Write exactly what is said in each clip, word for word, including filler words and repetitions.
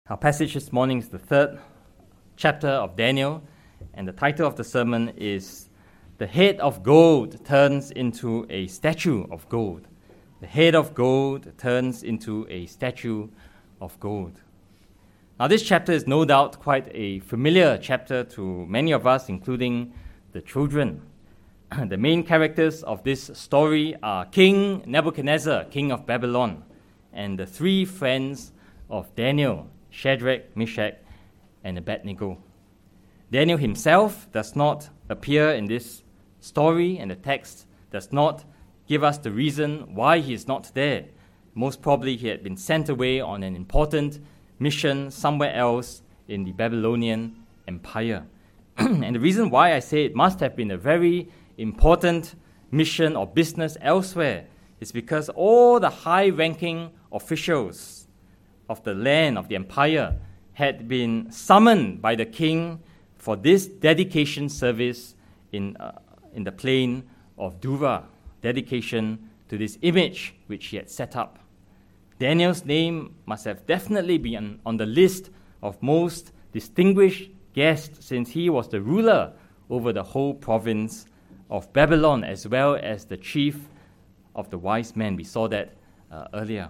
Our passage this morning is the third chapter of Daniel, and the title of the sermon is The Head of Gold Turns into a Statue of Gold. The head of gold turns into a statue of gold. Now, this chapter is no doubt quite a familiar chapter to many of us, including the children. The main characters of this story are King Nebuchadnezzar, king of Babylon, and the three friends of Daniel, Shadrach, Meshach, and Abednego. Daniel himself does not appear in this story, and the text does not give us the reason why he is not there. Most probably he had been sent away on an important mission somewhere else in the Babylonian Empire. And the reason why I say it must have been a very important mission or business elsewhere is because all the high-ranking officials of the land, of the empire, had been summoned by the king for this dedication service in, uh, in the plain of Dura, dedication to this image which he had set up. Daniel's name must have definitely been on the list of most distinguished guests, since he was the ruler over the whole province of Babylon, as well as the chief of the wise men. We saw that uh, earlier.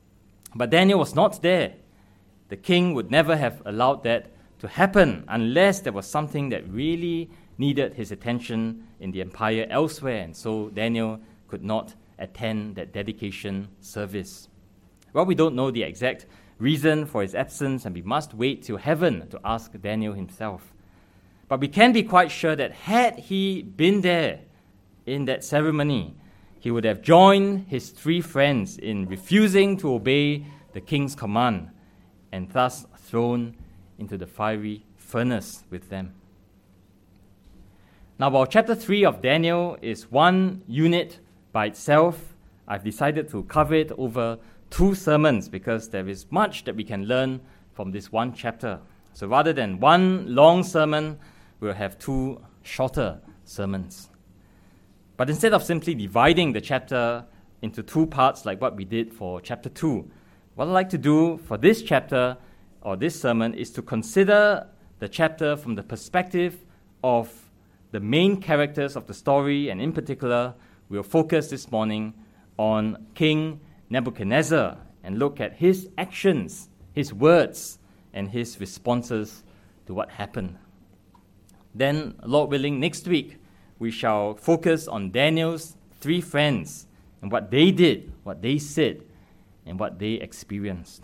But Daniel was not there. The king would never have allowed that to happen unless there was something that really needed his attention in the empire elsewhere, and so Daniel could not attend that dedication service. Well, we don't know the exact reason for his absence, and we must wait till heaven to ask Daniel himself. But we can be quite sure that had he been there in that ceremony, he would have joined his three friends in refusing to obey the king's command and thus thrown into the fiery furnace with them. Now, while chapter three of Daniel is one unit by itself, I've decided to cover it over two sermons because there is much that we can learn from this one chapter. So rather than one long sermon, we'll have two shorter sermons. But instead of simply dividing the chapter into two parts like what we did for chapter two, what I'd like to do for this chapter or this sermon is to consider the chapter from the perspective of the main characters of the story, and in particular, we'll focus this morning on King Nebuchadnezzar and look at his actions, his words, and his responses to what happened. Then, Lord willing, next week, we shall focus on Daniel's three friends and what they did, what they said, and what they experienced.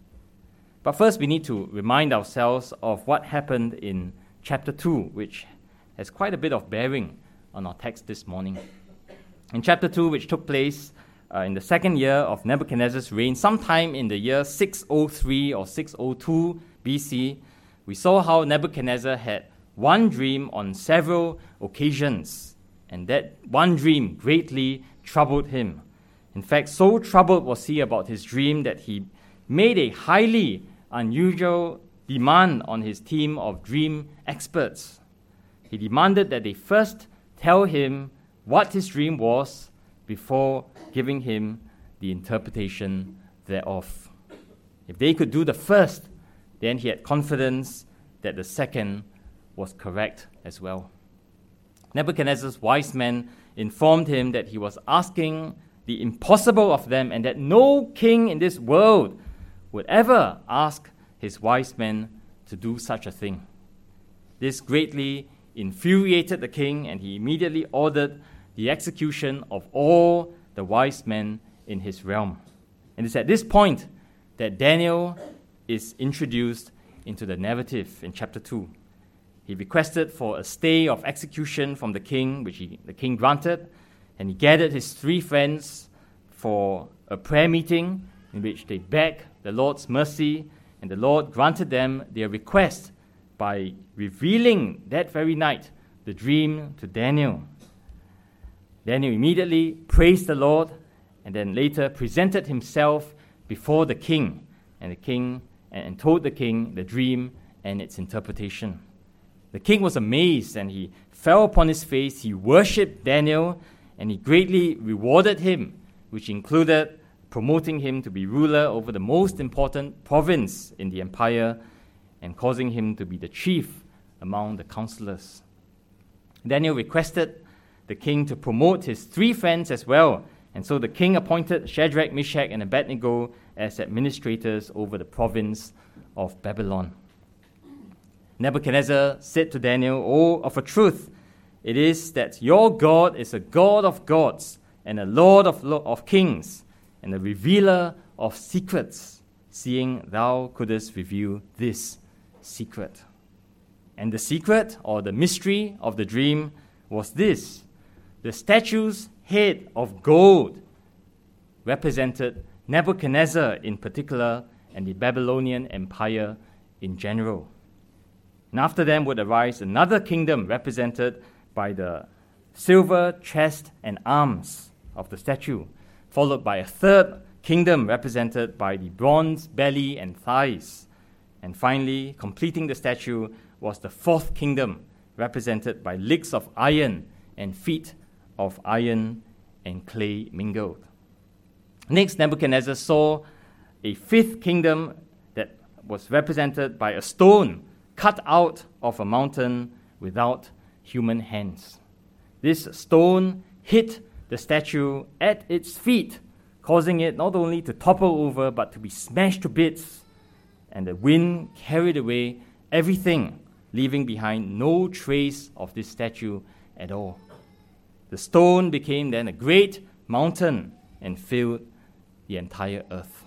But first, we need to remind ourselves of what happened in chapter two, which has quite a bit of bearing on our text this morning. In chapter two, which took place uh, in the second year of Nebuchadnezzar's reign, sometime in the year six oh three or six oh two B C, we saw how Nebuchadnezzar had one dream on several occasions, and that one dream greatly troubled him. In fact, so troubled was he about his dream that he made a highly unusual demand on his team of dream experts. He demanded that they first tell him what his dream was before giving him the interpretation thereof. If they could do the first, then he had confidence that the second was correct as well. Nebuchadnezzar's wise men informed him that he was asking the impossible of them, and that no king in this world would ever ask his wise men to do such a thing. This greatly infuriated the king, and he immediately ordered the execution of all the wise men in his realm. And it's at this point that Daniel is introduced into the narrative in chapter two. He requested for a stay of execution from the king, which he, the king granted, and he gathered his three friends for a prayer meeting in which they begged the Lord's mercy, and the Lord granted them their request by revealing that very night the dream to Daniel. Daniel immediately praised the Lord and then later presented himself before the king, and the king and, and told the king the dream and its interpretation. The king was amazed, and he fell upon his face. He worshipped Daniel, and he greatly rewarded him, which included promoting him to be ruler over the most important province in the empire and causing him to be the chief among the counselors. Daniel requested the king to promote his three friends as well, and so the king appointed Shadrach, Meshach, and Abednego as administrators over the province of Babylon. Nebuchadnezzar said to Daniel, "Oh, of a truth, it is that your God is a God of gods and a Lord of, lo- of kings and a revealer of secrets, seeing thou couldst reveal this secret." And the secret, or the mystery of the dream, was this: the statue's head of gold represented Nebuchadnezzar in particular and the Babylonian Empire in general. And after them would arise another kingdom represented by the silver chest and arms of the statue, followed by a third kingdom represented by the bronze belly and thighs. And finally, completing the statue was the fourth kingdom, represented by legs of iron and feet of iron and clay mingled. Next, Nebuchadnezzar saw a fifth kingdom that was represented by a stone cut out of a mountain without human hands. This stone hit the statue at its feet, causing it not only to topple over but to be smashed to bits, and the wind carried away everything, leaving behind no trace of this statue at all. The stone became then a great mountain and filled the entire earth.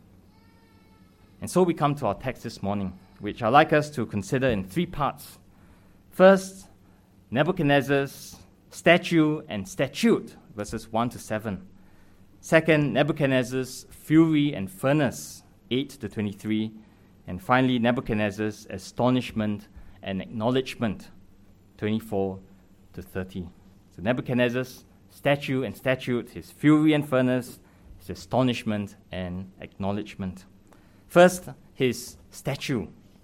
And so we come to our text this morning, which I'd like us to consider in three parts. First, Nebuchadnezzar's statue and statute, verses one to seven. Second, Nebuchadnezzar's fury and furnace, eight to twenty-three. And finally, Nebuchadnezzar's astonishment and acknowledgement, twenty-four to thirty. So Nebuchadnezzar's statue and statute, his fury and furnace, his astonishment and acknowledgement. First, his statue.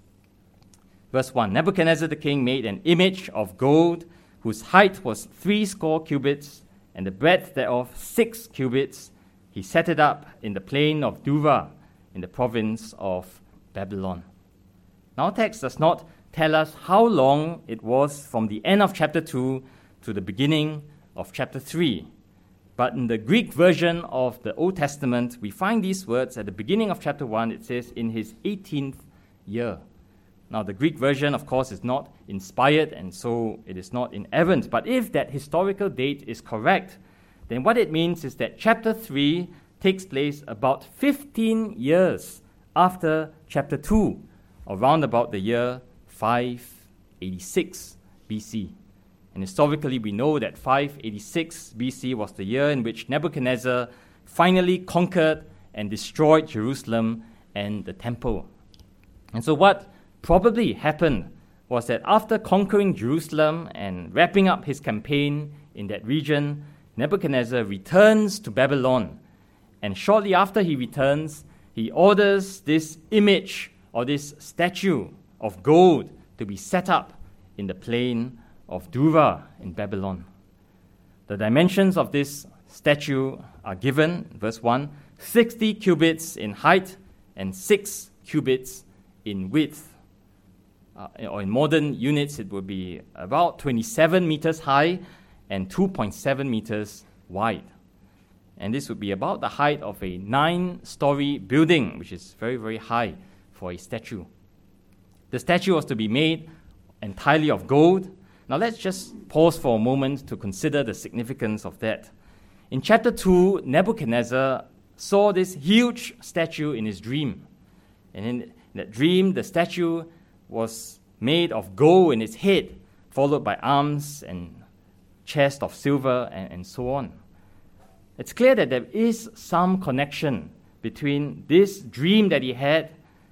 Verse one, Nebuchadnezzar the king made an image of gold, whose height was three score cubits, and the breadth thereof six cubits. He set it up in the plain of Dura, in the province of Babylon. Now, our text does not tell us how long it was from the end of chapter two to the beginning of chapter three. But in the Greek version of the Old Testament, we find these words at the beginning of chapter one. It says, in his eighteenth year. Now, the Greek version, of course, is not inspired, and so it is not inerrant. But if that historical date is correct, then what it means is that chapter three takes place about fifteen years after chapter two, around about the year five eighty-six B C. And historically, we know that five eighty-six B C was the year in which Nebuchadnezzar finally conquered and destroyed Jerusalem and the temple. And so what probably happened was that after conquering Jerusalem and wrapping up his campaign in that region, Nebuchadnezzar returns to Babylon. And shortly after he returns, he orders this image or this statue of gold to be set up in the plain of Dura in Babylon. The dimensions of this statue are given, verse one, sixty cubits in height and six cubits in width. Uh, or in modern units, it would be about twenty-seven meters high and two point seven meters wide. And this would be about the height of a nine-story building, which is very, very high for a statue. The statue was to be made entirely of gold. Now let's just pause for a moment to consider the significance of that. In chapter two, Nebuchadnezzar saw this huge statue in his dream. And in that dream, the statue was made of gold in its head, followed by arms and chest of silver, and, and so on. It's clear that there is some connection between this dream that he had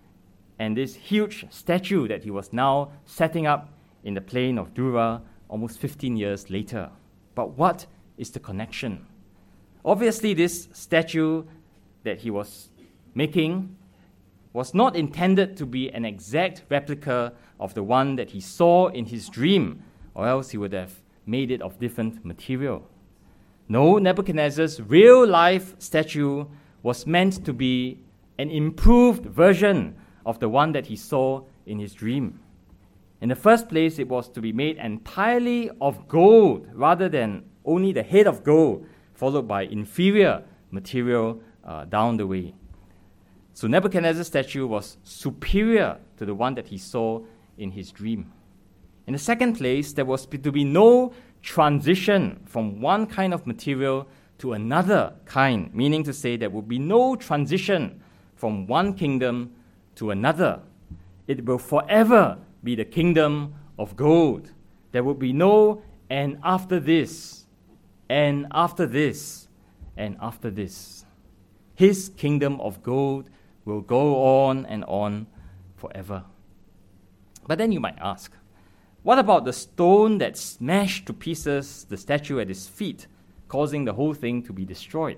and this huge statue that he was now setting up in the plain of Dura almost fifteen years later. But what is the connection? Obviously, this statue that he was making was not intended to be an exact replica of the one that he saw in his dream, or else he would have made it of different material. No, Nebuchadnezzar's real-life statue was meant to be an improved version of the one that he saw in his dream. In the first place, it was to be made entirely of gold rather than only the head of gold, followed by inferior material uh, down the way. So Nebuchadnezzar's statue was superior to the one that he saw in his dream. In the second place, there was to be no transition from one kind of material to another kind, meaning to say there will be no transition from one kingdom to another. It will forever be the kingdom of gold. There will be no and after this, and after this, and after this. His kingdom of gold will go on and on forever. But then you might ask, what about the stone that smashed to pieces the statue at his feet, causing the whole thing to be destroyed?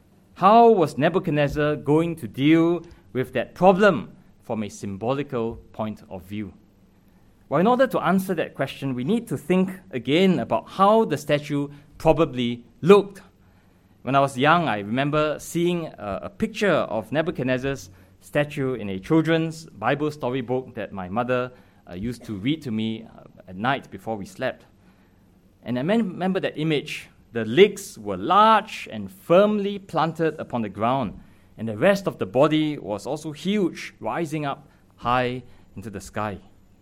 How was Nebuchadnezzar going to deal with that problem from a symbolical point of view? Well, in order to answer that question, we need to think again about how the statue probably looked. When I was young, I remember seeing a, a picture of Nebuchadnezzar's statue in a children's Bible storybook that my mother uh, used to read to me uh, at night before we slept. And I mem- remember that image. The legs were large and firmly planted upon the ground, and the rest of the body was also huge, rising up high into the sky.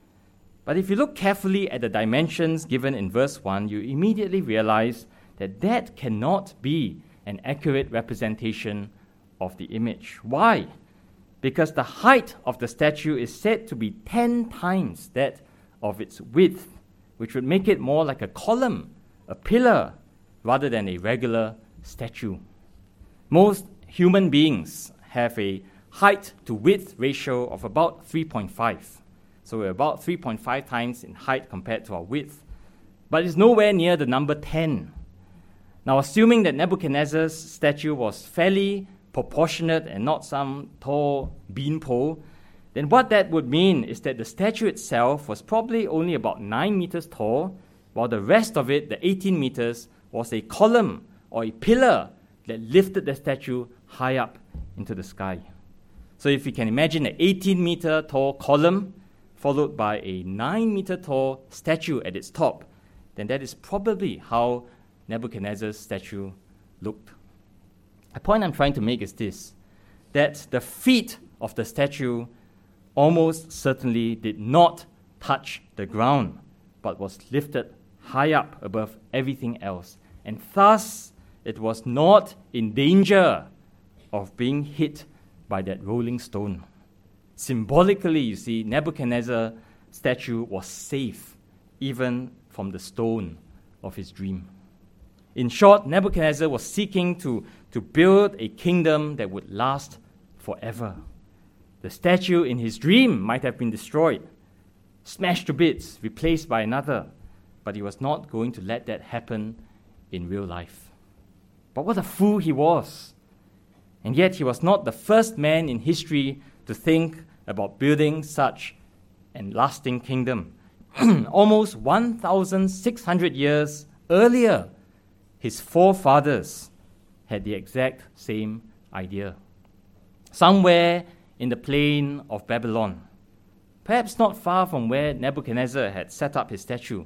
But if you look carefully at the dimensions given in verse one, you immediately realize that that cannot be an accurate representation of the image. Why? Because the height of the statue is said to be ten times that of its width, which would make it more like a column, a pillar, rather than a regular statue. Most human beings have a height to width ratio of about three point five. So we're about three point five times in height compared to our width. But it's nowhere near the number ten. Now, assuming that Nebuchadnezzar's statue was fairly proportionate and not some tall beanpole, then what that would mean is that the statue itself was probably only about nine meters tall, while the rest of it, the eighteen meters, was a column or a pillar that lifted the statue high up into the sky. So if you can imagine an eighteen meter tall column followed by a nine meter tall statue at its top, then that is probably how Nebuchadnezzar's statue looked. The point I'm trying to make is this, that the feet of the statue almost certainly did not touch the ground, but was lifted high up above everything else. And thus, it was not in danger of being hit by that rolling stone. Symbolically, you see, Nebuchadnezzar's statue was safe, even from the stone of his dream. In short, Nebuchadnezzar was seeking to, to build a kingdom that would last forever. The statue in his dream might have been destroyed, smashed to bits, replaced by another, but he was not going to let that happen in real life. But what a fool he was. And yet he was not the first man in history to think about building such a lasting kingdom. Almost one thousand six hundred years earlier, his forefathers had the exact same idea. Somewhere in the plain of Babylon, perhaps not far from where Nebuchadnezzar had set up his statue,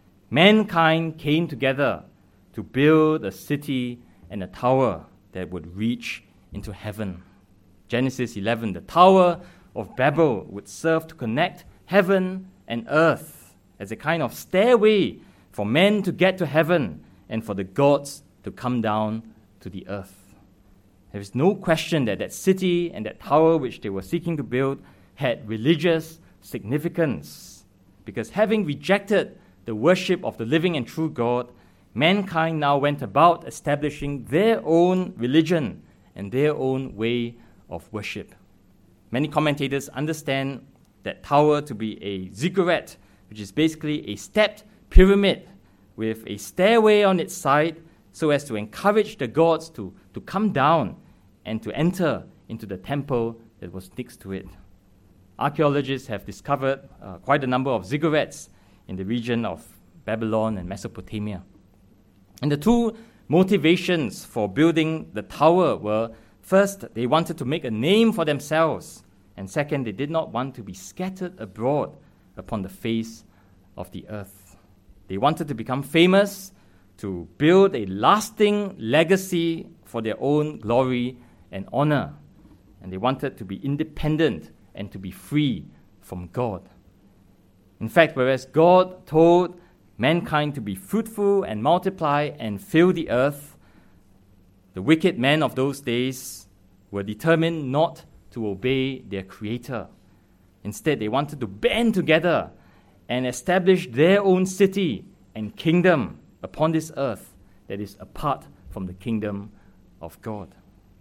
mankind came together to build a city and a tower that would reach into heaven. Genesis eleven, the Tower of Babel would serve to connect heaven and earth as a kind of stairway for men to get to heaven and for the gods to come down to the earth. There is no question that that city and that tower which they were seeking to build had religious significance, because having rejected the worship of the living and true God, mankind now went about establishing their own religion and their own way of worship. Many commentators understand that tower to be a ziggurat, which is basically a stepped pyramid with a stairway on its side so as to encourage the gods to, to come down and to enter into the temple that was next to it. Archaeologists have discovered uh, quite a number of ziggurats in the region of Babylon and Mesopotamia. And the two motivations for building the tower were, First, they wanted to make a name for themselves. And second, they did not want to be scattered abroad upon the face of the earth. They wanted to become famous, to build a lasting legacy for their own glory and honor. And they wanted to be independent and to be free from God. In fact, whereas God told mankind to be fruitful and multiply and fill the earth, the wicked men of those days were determined not to obey their Creator. Instead, they wanted to band together and establish their own city and kingdom upon this earth that is apart from the kingdom of God.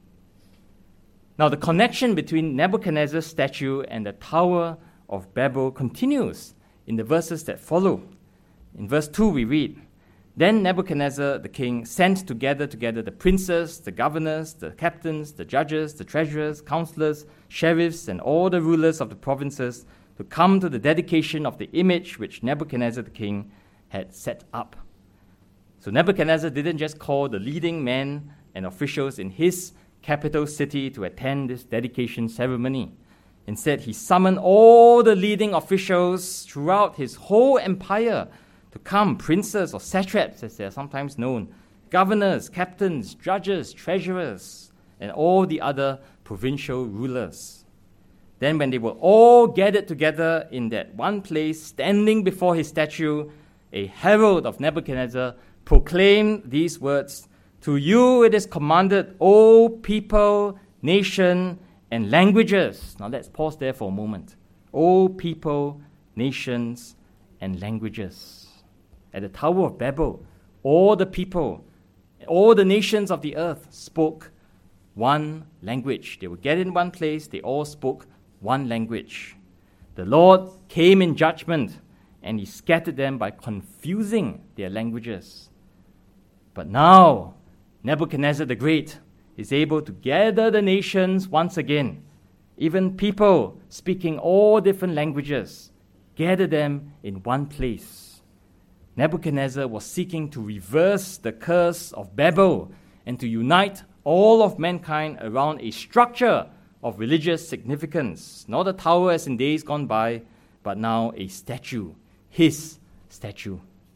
Now, the connection between Nebuchadnezzar's statue and the Tower of Babel continues in the verses that follow. In verse two, we read, "Then Nebuchadnezzar the king sent together together the princes, the governors, the captains, the judges, the treasurers, counselors, sheriffs, and all the rulers of the provinces to come to the dedication of the image which Nebuchadnezzar the king had set up." So Nebuchadnezzar didn't just call the leading men and officials in his capital city to attend this dedication ceremony. Instead, he summoned all the leading officials throughout his whole empire to come, princes or satraps, as they are sometimes known, governors, captains, judges, treasurers, and all the other provincial rulers. Then when they were all gathered together in that one place, standing before his statue, a herald of Nebuchadnezzar proclaimed these words, "To you it is commanded, O people, nation, and languages." Now let's pause there for a moment. O people, nations, and languages. At the Tower of Babel, all the people, all the nations of the earth spoke one language. They were gathered in one place, they all spoke one language. The Lord came in judgment, and he scattered them by confusing their languages. But now, Nebuchadnezzar the Great is able to gather the nations once again, even people speaking all different languages, gather them in one place. Nebuchadnezzar was seeking to reverse the curse of Babel and to unite all of mankind around a structure of religious significance, not a tower as in days gone by, but now a statue, his statue.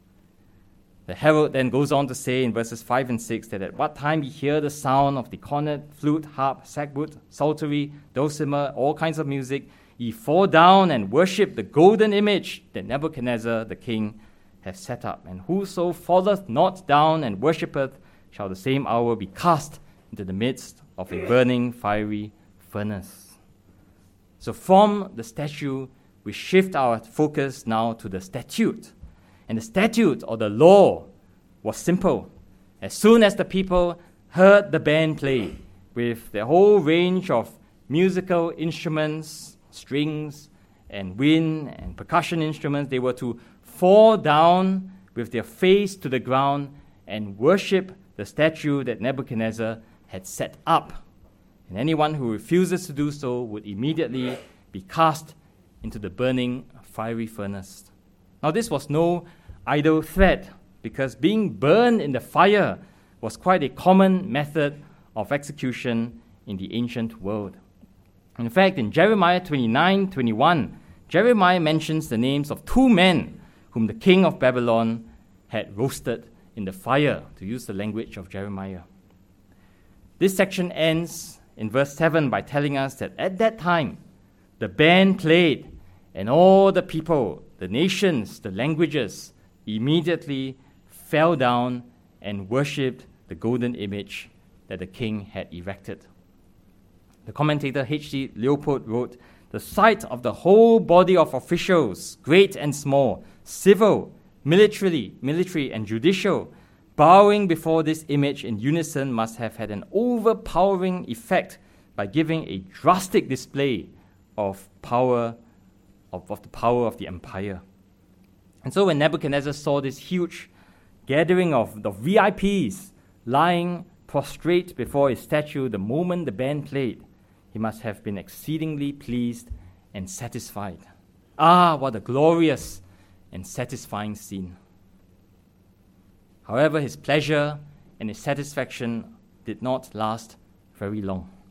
The herald then goes on to say in verses five and six that at what time ye hear the sound of the cornet, flute, harp, sackbut, psaltery, dulcimer, all kinds of music, ye fall down and worship the golden image that Nebuchadnezzar the king hath set up. And whoso falleth not down and worshippeth shall the same hour be cast into the midst of a burning fiery furnace. So from the statue, we shift our focus now to the statute. And the statute or the law was simple. As soon as the people heard the band play with their whole range of musical instruments, strings and wind and percussion instruments, they were to fall down with their face to the ground and worship the statue that Nebuchadnezzar had set up. And anyone who refuses to do so would immediately be cast into the burning fiery furnace. Now, this was no idle threat, because being burned in the fire was quite a common method of execution in the ancient world. In fact, in Jeremiah twenty-nine twenty-one, Jeremiah mentions the names of two men whom the king of Babylon had roasted in the fire, to use the language of Jeremiah. This section ends in verse seven by telling us that at that time, the band played, and all the people, the nations, the languages, immediately fell down and worshipped the golden image that the king had erected. The commentator H C Leopold wrote, "The sight of the whole body of officials, great and small, civil, military, military and judicial, bowing before this image in unison must have had an overpowering effect by giving a drastic display of power, of, of the power of the empire." And so when Nebuchadnezzar saw this huge gathering of the V I Ps lying prostrate before his statue the moment the band played, he must have been exceedingly pleased and satisfied. Ah, what a glorious and satisfying scene. However, his pleasure and his satisfaction did not last very long.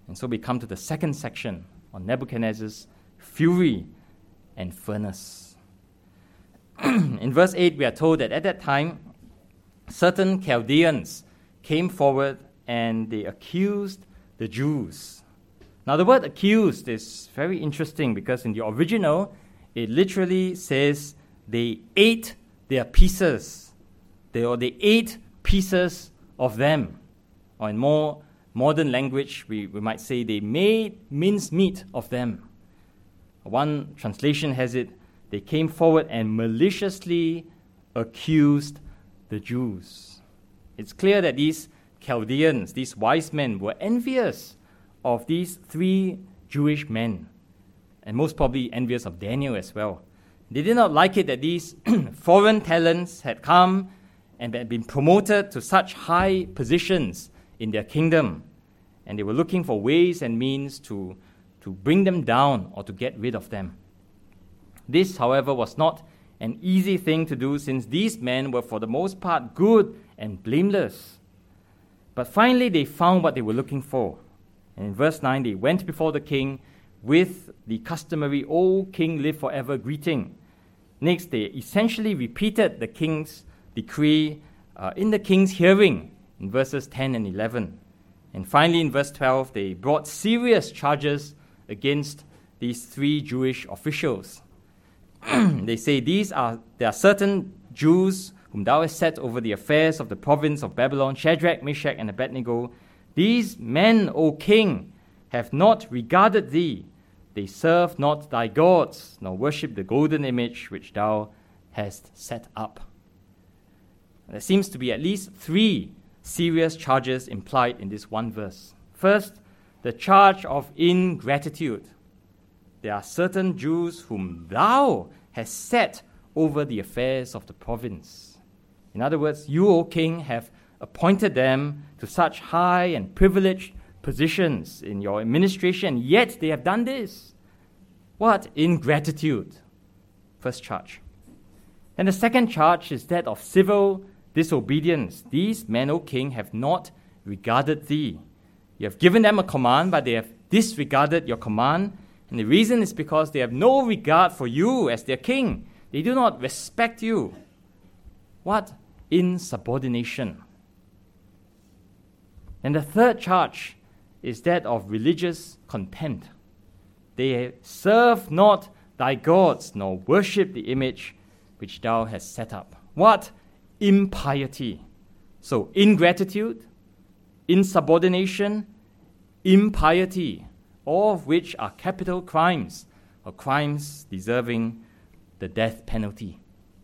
And so we come to the second section on Nebuchadnezzar's fury and furnace. In verse eight, we are told that at that time, certain Chaldeans came forward and they accused the Jews. Now, the word accused is very interesting because in the original, it literally says they ate their pieces. They, or they ate pieces of them. Or in more modern language, we, we might say they made mincemeat of them. One translation has it, they came forward and maliciously accused the Jews. It's clear that these Chaldeans, these wise men, were envious of these three Jewish men, and most probably envious of Daniel as well. They did not like it that these foreign talents had come and had been promoted to such high positions in their kingdom, and they were looking for ways and means to, to bring them down or to get rid of them. This, however, was not an easy thing to do, since these men were for the most part good and blameless. But finally they found what they were looking for. And in verse nine, they went before the king with the customary, "O King, live forever" greeting. Next, they essentially repeated the king's decree uh, in the king's hearing in verses ten and eleven. And finally, in verse twelve, they brought serious charges against these three Jewish officials. They say, These are there are certain Jews whom thou hast set over the affairs of the province of Babylon, Shadrach, Meshach, and Abednego. These men, O king, have not regarded thee. They serve not thy gods, nor worship the golden image which thou hast set up. There seems to be at least three serious charges implied in this one verse. First, the charge of ingratitude. There are certain Jews whom thou hast set over the affairs of the province. In other words, you, O king, have appointed them to such high and privileged positions in your administration, yet they have done this. What? Ingratitude. First charge. And the second charge is that of civil disobedience. These men, O king, have not regarded thee. You have given them a command, but they have disregarded your command. And the reason is because they have no regard for you as their king. They do not respect you. What? Insubordination. And the third charge is that of religious contempt. They serve not thy gods, nor worship the image which thou hast set up. What? Impiety. So, ingratitude, insubordination, impiety, all of which are capital crimes, or crimes deserving the death penalty.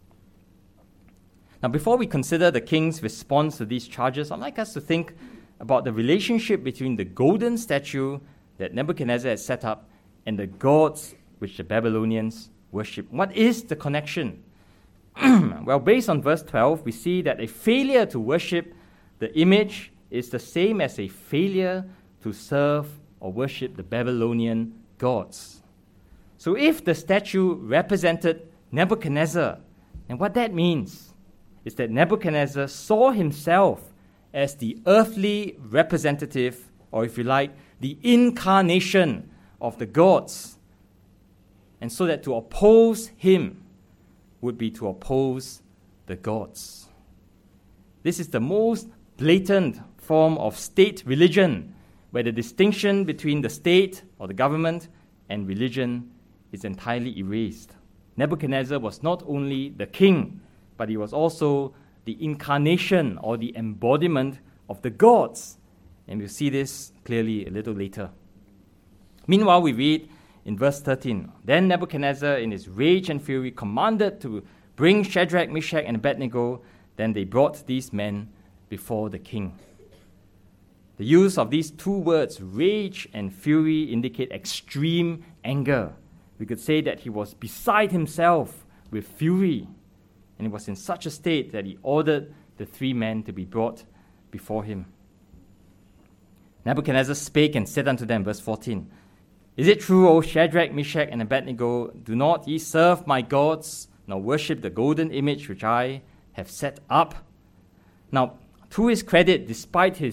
Now, before we consider the king's response to these charges, I'd like us to think about the relationship between the golden statue that Nebuchadnezzar had set up and the gods which the Babylonians worship. What is the connection? Well, based on verse twelve, we see that a failure to worship the image is the same as a failure to serve or worship the Babylonian gods. So if the statue represented Nebuchadnezzar, then what that means is that Nebuchadnezzar saw himself as the earthly representative, or if you like, the incarnation of the gods. And so that to oppose him would be to oppose the gods. This is the most blatant form of state religion, where the distinction between the state or the government and religion is entirely erased. Nebuchadnezzar was not only the king, but he was also the incarnation or the embodiment of the gods. And we'll see this clearly a little later. Meanwhile, we read in verse thirteen, Then Nebuchadnezzar, in his rage and fury, commanded to bring Shadrach, Meshach, and Abednego. Then they brought these men before the king. The use of these two words, rage and fury, indicate extreme anger. We could say that he was beside himself with fury. And he was in such a state that he ordered the three men to be brought before him. Nebuchadnezzar spake and said unto them, verse fourteen, Is it true, O Shadrach, Meshach, and Abednego, do not ye serve my gods, nor worship the golden image which I have set up? Now, to his credit, despite his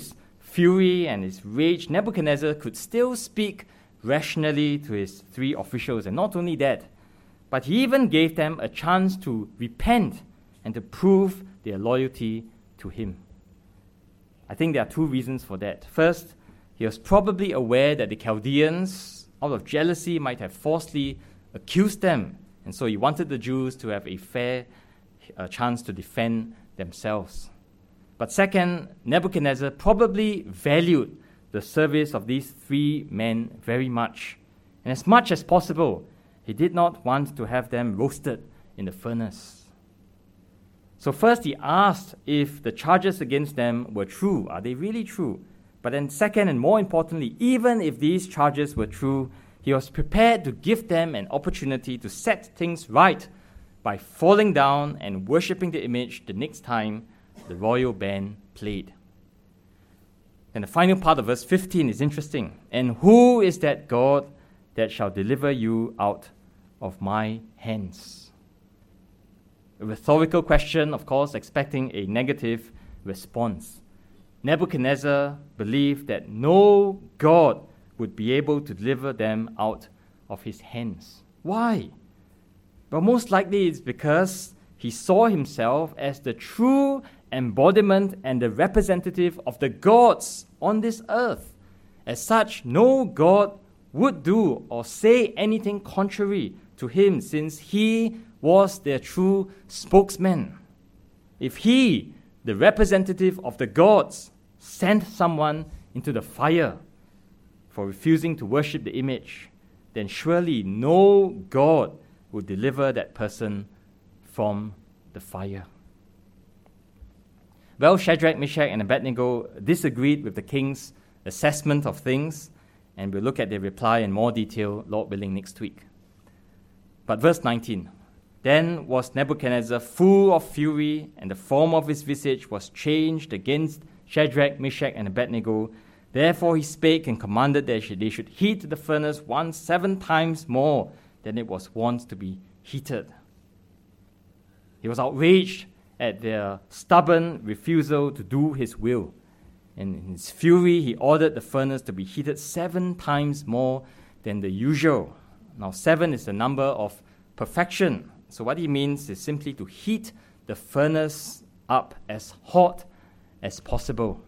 fury and his rage, Nebuchadnezzar could still speak rationally to his three officials. And not only that, but he even gave them a chance to repent and to prove their loyalty to him. I think there are two reasons for that. First, he was probably aware that the Chaldeans, out of jealousy, might have falsely accused them. And so he wanted the Jews to have a fair uh, chance to defend themselves. But second, Nebuchadnezzar probably valued the service of these three men very much. And as much as possible, he did not want to have them roasted in the furnace. So first he asked if the charges against them were true. Are they really true? But then second, and more importantly, even if these charges were true, he was prepared to give them an opportunity to set things right by falling down and worshipping the image the next time the royal band played. And the final part of verse fifteen is interesting. And who is that God that shall deliver you out of my hands? A rhetorical question, of course, expecting a negative response. Nebuchadnezzar believed that no God would be able to deliver them out of his hands. Why? Well, most likely it's because he saw himself as the true embodiment and the representative of the gods on this earth. As such, no God would do or say anything contrary to him, since he was their true spokesman. If he, the representative of the gods, sent someone into the fire for refusing to worship the image, then surely no God would deliver that person from the fire. Well, Shadrach, Meshach, and Abednego disagreed with the king's assessment of things, and we'll look at their reply in more detail, Lord willing, next week. But verse nineteen, then was Nebuchadnezzar full of fury, and the form of his visage was changed against Shadrach, Meshach, and Abednego. Therefore he spake and commanded that they should heat the furnace one seven times more than it was wont to be heated. He was outraged at their stubborn refusal to do his will. And in his fury, he ordered the furnace to be heated seven times more than the usual. Now, seven is the number of perfection. So what he means is simply to heat the furnace up as hot as possible.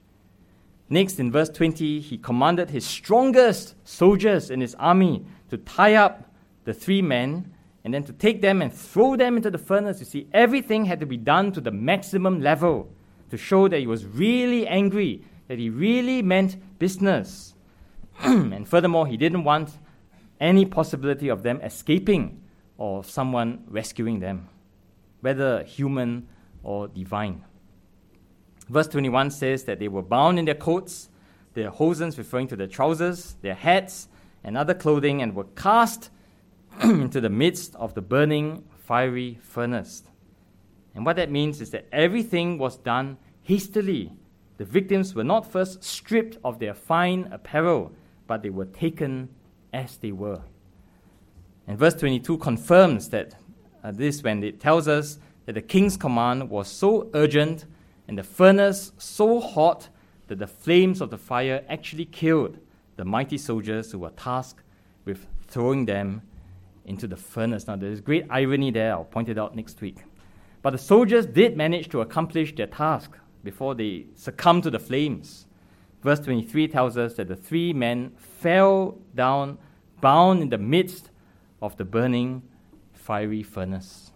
Next, in verse twenty, he commanded his strongest soldiers in his army to tie up the three men and then to take them and throw them into the furnace. You see, everything had to be done to the maximum level to show that he was really angry, that he really meant business. And furthermore, he didn't want any possibility of them escaping or someone rescuing them, whether human or divine. Verse twenty-one says that they were bound in their coats, their hosens referring to their trousers, their hats, and other clothing, and were cast into the midst of the burning fiery furnace. And what that means is that everything was done hastily. The victims were not first stripped of their fine apparel, but they were taken as they were. And verse twenty-two confirms that uh, this when it tells us that the king's command was so urgent and the furnace so hot that the flames of the fire actually killed the mighty soldiers who were tasked with throwing them into the furnace. Now, there's great irony there. I'll point it out next week. But the soldiers did manage to accomplish their task before they succumbed to the flames. Verse twenty-three tells us that the three men fell down, bound in the midst of the burning fiery furnace.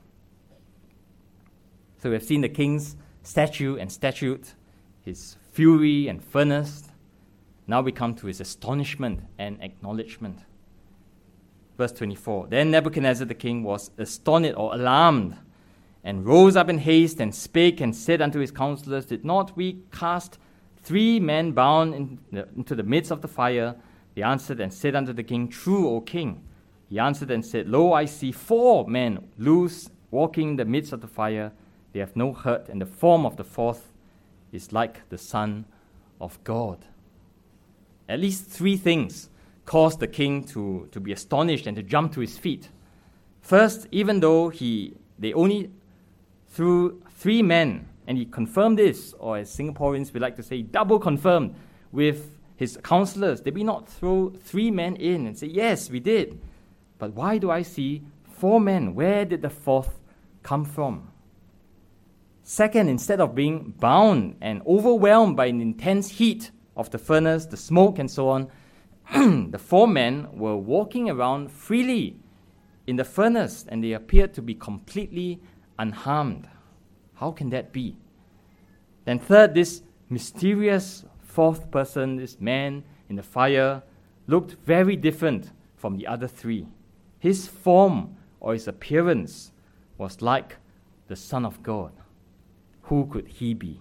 So we have seen the king's statue and statute, his fury and furnace. Now we come to his astonishment and acknowledgement. Verse twenty-four, then Nebuchadnezzar the king was astonished or alarmed, and rose up in haste, and spake and said unto his counselors, did not we cast three men bound in the, into the midst of the fire? They answered and said unto the king, true, O king. He answered and said, lo, I see four men loose, walking in the midst of the fire. They have no hurt, and the form of the fourth is like the Son of God. At least three things caused the king to, to be astonished and to jump to his feet. First, even though he they only threw three men And he confirmed this, or as Singaporeans we like to say, double confirmed with his counselors. Did we not throw three men in and say, yes, we did? But why do I see four men? Where did the fourth come from? Second, instead of being bound and overwhelmed by an intense heat of the furnace, the smoke and so on, the four men were walking around freely in the furnace, and they appeared to be completely unharmed. How can that be? Then third, this mysterious fourth person, this man in the fire, looked very different from the other three. His form or his appearance was like the Son of God. Who could he be?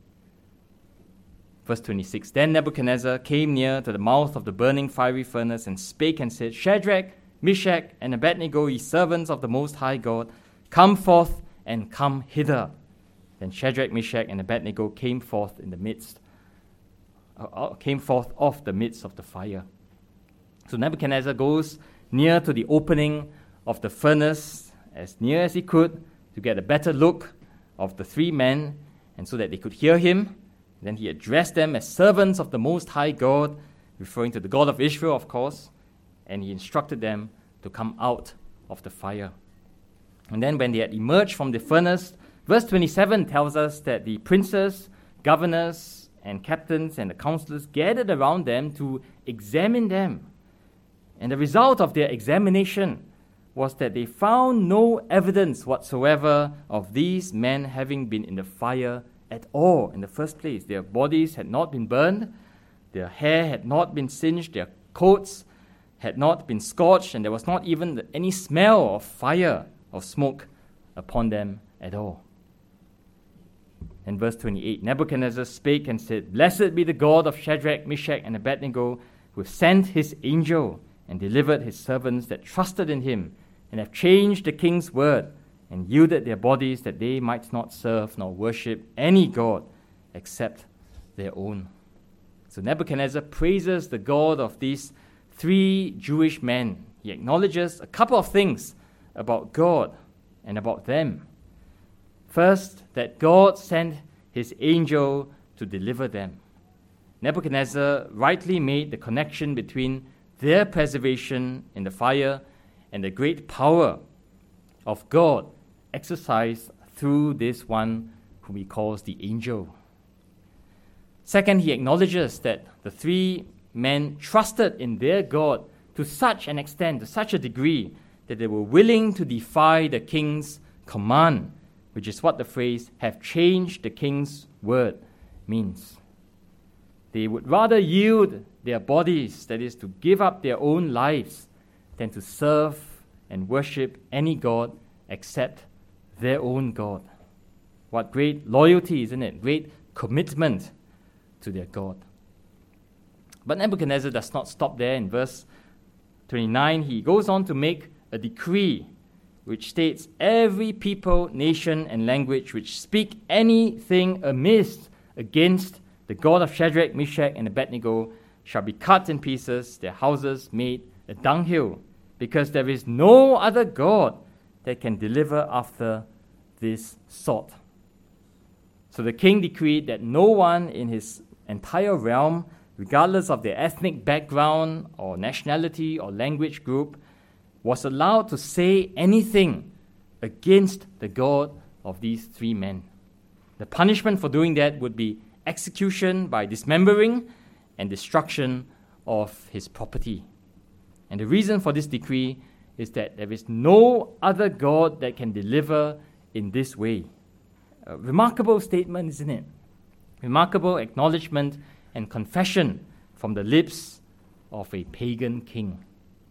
Verse twenty-six, Then Nebuchadnezzar came near to the mouth of the burning fiery furnace and spake and said, Shadrach, Meshach, and Abednego, ye servants of the Most High God, come forth and come hither. Then Shadrach, Meshach, and Abednego came forth in the midst, uh, came forth of the midst of the fire. So Nebuchadnezzar goes near to the opening of the furnace, as near as he could, to get a better look of the three men, and so that they could hear him. Then he addressed them as servants of the Most High God, referring to the God of Israel, of course, and he instructed them to come out of the fire. And then when they had emerged from the furnace, verse twenty-seven tells us that the princes, governors, and captains and the counselors gathered around them to examine them. And the result of their examination was that they found no evidence whatsoever of these men having been in the fire at all in the first place. Their bodies had not been burned, their hair had not been singed, their coats had not been scorched, and there was not even any smell of fire or smoke upon them at all. In verse twenty-eight, Nebuchadnezzar spake and said, Blessed be the God of Shadrach, Meshach, and Abednego, who sent his angel and delivered his servants that trusted in him, and have changed the king's word, and yielded their bodies that they might not serve nor worship any god except their own. So Nebuchadnezzar praises the God of these three Jewish men. He acknowledges a couple of things about God and about them. First, that God sent his angel to deliver them. Nebuchadnezzar rightly made the connection between their preservation in the fire and the great power of God exercised through this one whom he calls the angel. Second, he acknowledges that the three men trusted in their God to such an extent, to such a degree, that they were willing to defy the king's command, which is what the phrase, have changed the king's word, means. They would rather yield their bodies, that is, to give up their own lives, than to serve and worship any god except their own God. What great loyalty, isn't it? Great commitment to their God. But Nebuchadnezzar does not stop there. In verse twenty-nine, he goes on to make a decree which states, every people, nation, and language which speak anything amiss against the God of Shadrach, Meshach, and Abednego shall be cut in pieces, their houses made a dunghill, because there is no other God that can deliver after this sort. So the king decreed that no one in his entire realm, regardless of their ethnic background or nationality or language group, was allowed to say anything against the God of these three men. The punishment for doing that would be execution by dismembering and destruction of his property. And the reason for this decree is that there is no other God that can deliver in this way. A remarkable statement, isn't it? Remarkable acknowledgement and confession from the lips of a pagan king.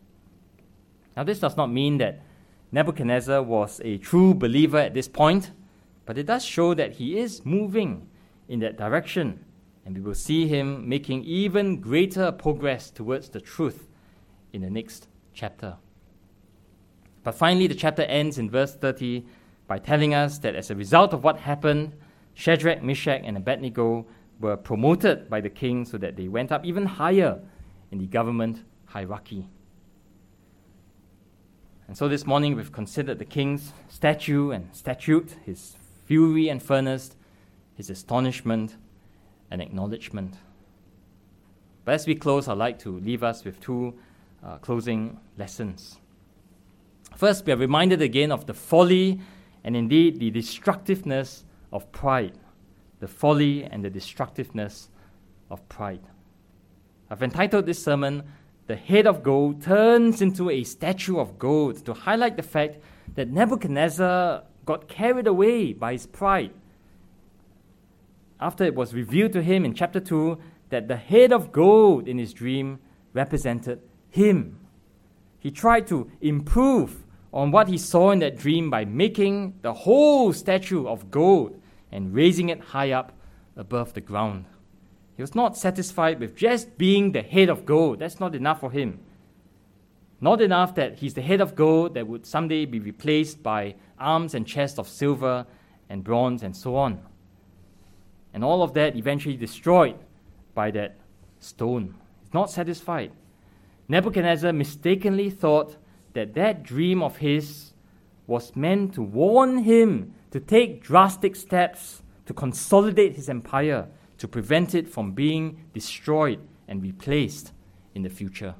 Now, this does not mean that Nebuchadnezzar was a true believer at this point, but it does show that he is moving in that direction, and we will see him making even greater progress towards the truth in the next chapter. But finally, the chapter ends in verse thirty by telling us that as a result of what happened, Shadrach, Meshach, and Abednego were promoted by the king so that they went up even higher in the government hierarchy. And so this morning we've considered the king's statue and statute, his fury and furnace, his astonishment and acknowledgement. But as we close, I'd like to leave us with two uh, closing lessons. First, we are reminded again of the folly and indeed the destructiveness of pride. The folly and the destructiveness of pride. I've entitled this sermon, "The Head of Gold Turns into a Statue of Gold," to highlight the fact that Nebuchadnezzar got carried away by his pride. After it was revealed to him in chapter two that the head of gold in his dream represented him, he tried to improve on what he saw in that dream by making the whole statue of gold and raising it high up above the ground. He was not satisfied with just being the head of gold. That's not enough for him. Not enough that he's the head of gold that would someday be replaced by arms and chests of silver and bronze and so on. And all of that eventually destroyed by that stone. He's not satisfied. Nebuchadnezzar mistakenly thought that that dream of his was meant to warn him to take drastic steps to consolidate his empire, to prevent it from being destroyed and replaced in the future.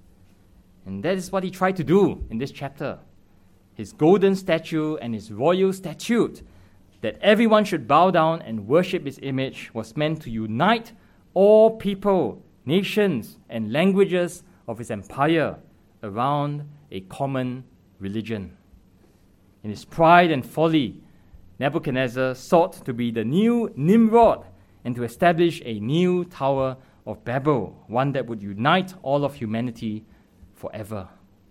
And that is what he tried to do in this chapter. His golden statue and his royal statute that everyone should bow down and worship his image was meant to unite all people, nations, and languages of his empire around a common religion. In his pride and folly, Nebuchadnezzar sought to be the new Nimrod and to establish a new Tower of Babel, one that would unite all of humanity forever.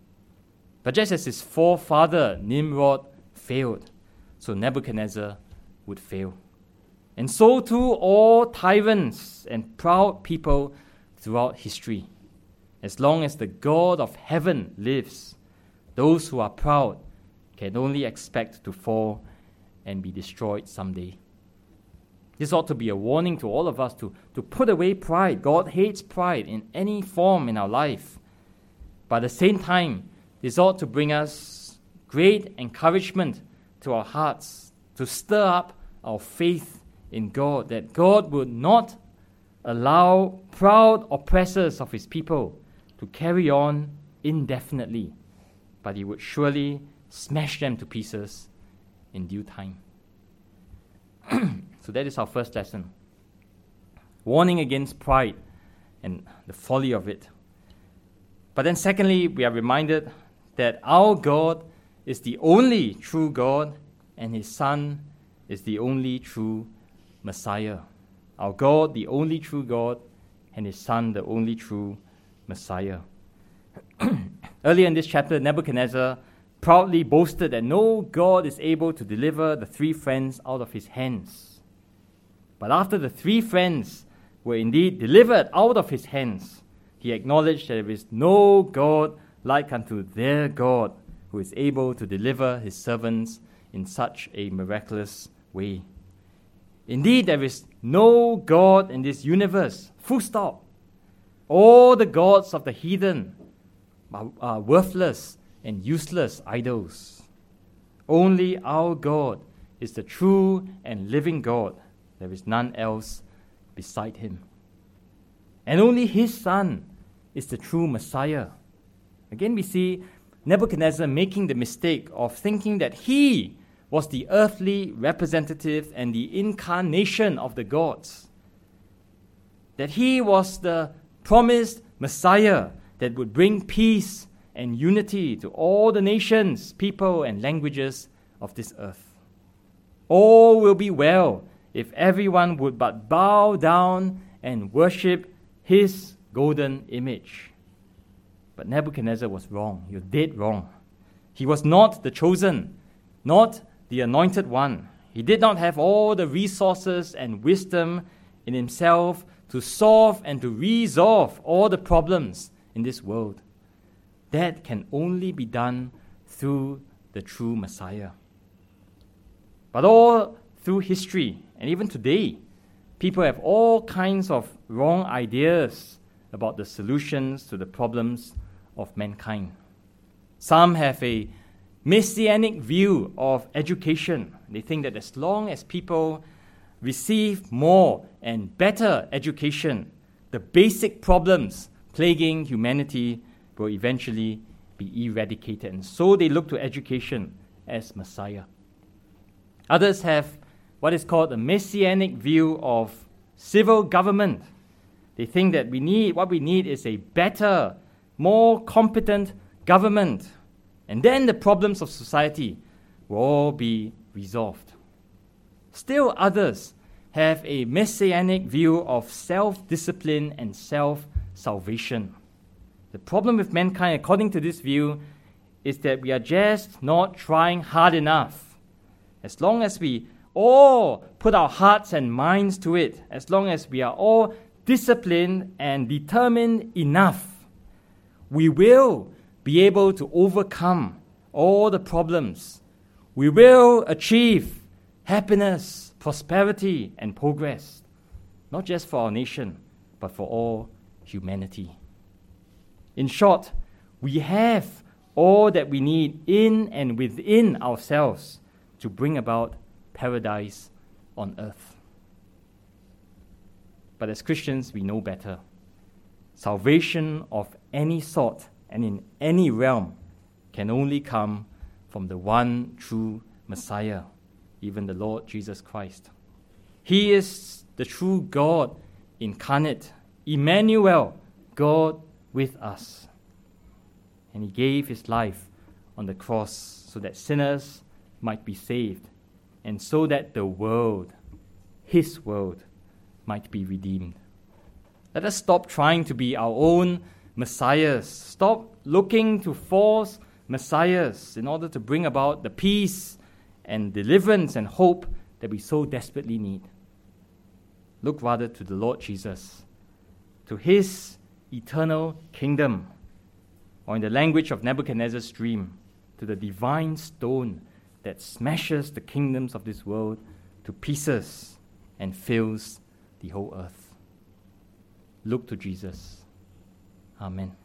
But just as his forefather Nimrod failed, so Nebuchadnezzar would fail. And so too all tyrants and proud people throughout history. As long as the God of heaven lives, those who are proud can only expect to fall and be destroyed someday. This ought to be a warning to all of us to, to put away pride. God hates pride in any form in our life. But at the same time, this ought to bring us great encouragement to our hearts, to stir up our faith in God, that God would not allow proud oppressors of his people to carry on indefinitely, but he would surely smash them to pieces in due time. So that is our first lesson. Warning against pride and the folly of it. But then secondly, we are reminded that our God is the only true God and his Son is the only true Messiah. Our God, the only true God, and his Son, the only true Messiah. Earlier in this chapter, Nebuchadnezzar proudly boasted that no God is able to deliver the three friends out of his hands. But after the three friends were indeed delivered out of his hands, he acknowledged that there is no God like unto their God, who is able to deliver his servants in such a miraculous way. Indeed, there is no God in this universe, full stop. All the gods of the heathen are, are worthless and useless idols. Only our God is the true and living God. There is none else beside him. And only his Son is the true Messiah. Again, we see Nebuchadnezzar making the mistake of thinking that he was the earthly representative and the incarnation of the gods. That he was the promised Messiah that would bring peace and unity to all the nations, people, and languages of this earth. All will be well if everyone would but bow down and worship his golden image. But Nebuchadnezzar was wrong. He was dead wrong. He was not the chosen, not the anointed one. He did not have all the resources and wisdom in himself to solve and to resolve all the problems in this world. That can only be done through the true Messiah. But all through history, and even today, people have all kinds of wrong ideas about the solutions to the problems of mankind. Some have a messianic view of education. They think that as long as people receive more and better education, the basic problems plaguing humanity will eventually be eradicated. And so they look to education as Messiah. Others have what is called a messianic view of civil government. They think that we need what we need is a better, more competent government, and then the problems of society will all be resolved. Still others have a messianic view of self-discipline and self-salvation. The problem with mankind, according to this view, is that we are just not trying hard enough. As long as we all put our hearts and minds to it, as long as we are all disciplined and determined enough, we will be able to overcome all the problems. We will achieve happiness, prosperity, and progress, not just for our nation, but for all humanity. In short, we have all that we need in and within ourselves to bring about paradise on earth. But as Christians, we know better. Salvation of any sort and in any realm can only come from the one true Messiah, even the Lord Jesus Christ. He is the true God incarnate, Emmanuel, God with us. And he gave his life on the cross so that sinners might be saved, and so that the world, his world, might be redeemed. Let us stop trying to be our own messiahs. Stop looking to false messiahs in order to bring about the peace and deliverance and hope that we so desperately need. Look rather to the Lord Jesus, to his eternal kingdom, or in the language of Nebuchadnezzar's dream, to the divine stone that smashes the kingdoms of this world to pieces and fills the whole earth. Look to Jesus. Amen.